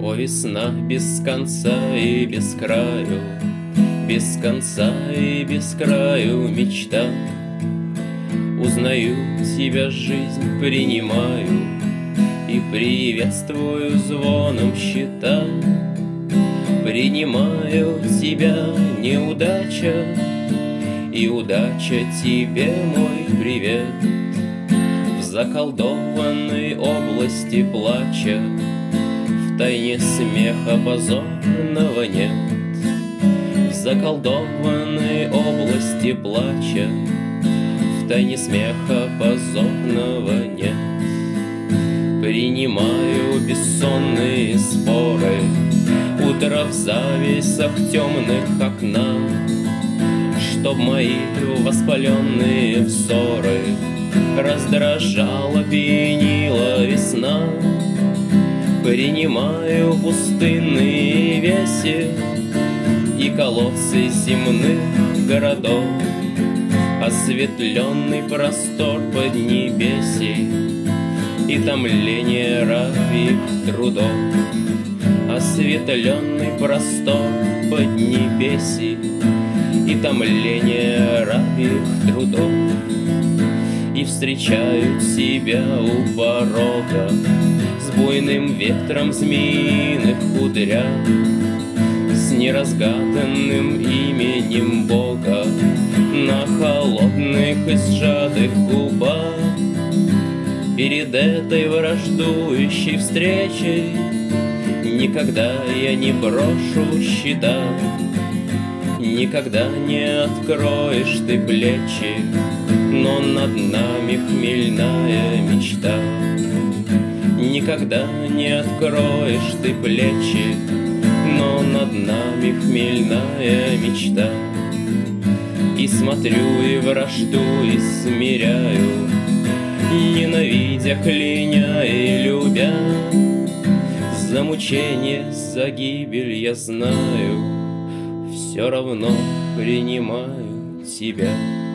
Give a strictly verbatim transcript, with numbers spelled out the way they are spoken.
О, весна без конца и без краю, без конца и без краю мечта. Узнаю тебя, жизнь принимаю и приветствую звоном счета. Принимаю тебя, неудача, и удача тебе мой привет. В заколдованной области плача, в тайне смеха позорного нет. В заколдованной области плача, в тайне смеха позорного нет. Принимаю бессонные споры, утро в завесах темных окна, чтоб мои воспаленные взоры раздражала, пьянила весна. Принимаю пустынные веси и колодцы земных городов, осветленный простор поднебесий и томление рабьих трудов. Осветленный простор поднебесий и томление рабьих трудов. И встречают себя у порога с буйным ветром змеиных кудря, с неразгаданным именем Бога на холодных и сжатых губах. Перед этой враждующей встречей никогда я не брошу щита, никогда не откроешь ты плечи, но над нами хмельная мечта. Никогда не откроешь ты плечи, но над нами хмельная мечта. И смотрю, и враждую, и смиряю, ненавидя, кляня и любя. За мучение, за гибель я знаю, все равно принимаю тебя.